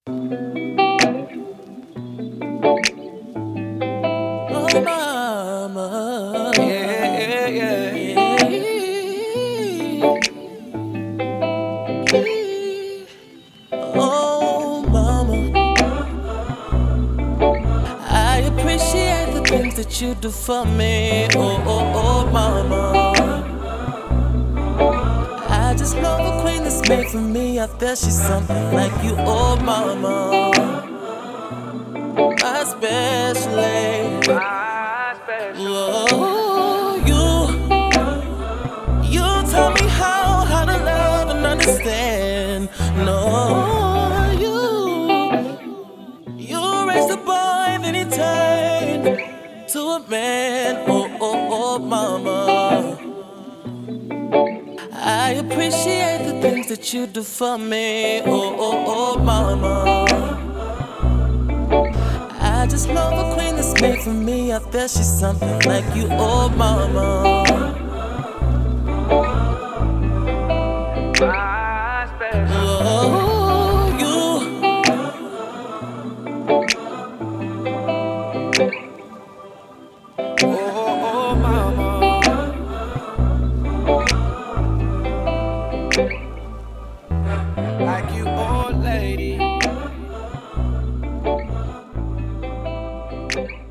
Oh, mama. Yeah, yeah, yeah. Oh, mama. I appreciate the things that you do for me. Oh, oh, oh, mama. I just love a queen that's made for me. I feel she's something like you. Oh, mama. My special lady. Oh, you taught me how to love and understand. No, you raised a boy, then he turned to a man. Oh, oh, oh, mama. I appreciate the things that you do for me. Oh, oh, oh, mama. I just love a queen that's made for me. I feel she's something like you. Oh, mama. Oh, oh, mama. Like you, old lady.